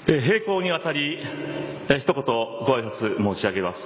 並行にわたり、一言ご挨拶申し上げます。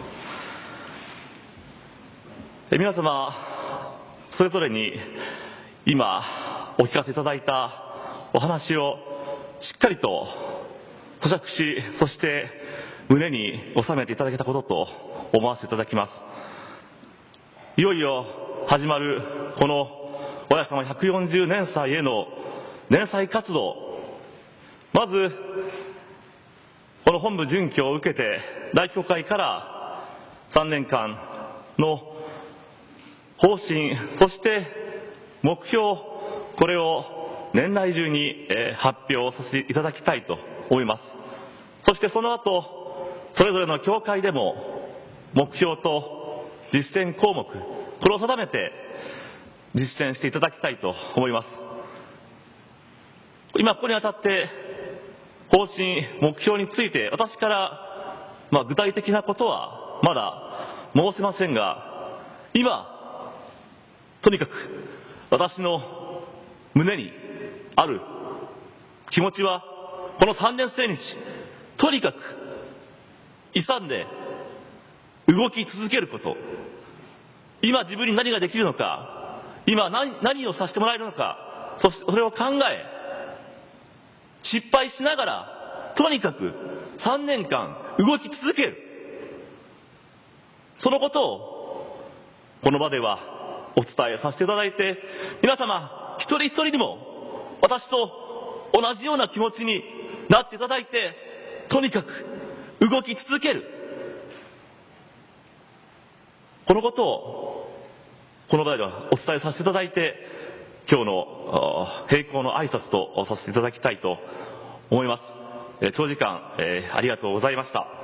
皆様、それぞれに今お聞かせいただいたお話をしっかりと咀嚼し、そして胸に収めていただけたことと思わせていただきます。いよいよ始まるこのおやさま140年祭への年祭活動、まずこの本部準拠を受けて大教会から3年間の方針、そして目標、これを年内中に発表させていただきたいと思います。そしてその後、それぞれの教会でも目標と実践項目、これを定めて実践していただきたいと思います。今ここにあたって方針、目標について私から具体的なことはまだ申せませんが、今とにかく私の胸にある気持ちは、この3年生日とにかく勇んで動き続けること、今自分に何ができるのか、今 何をさせてもらえるのか、それを考え、失敗しながらとにかく3年間動き続ける、そのことをこの場ではお伝えさせていただいて、皆様一人一人にも私と同じような気持ちになっていただいて、とにかく動き続ける、このことをこの場ではお伝えさせていただいて、今日の並行の挨拶とさせていただきたいと思います。長時間ありがとうございました。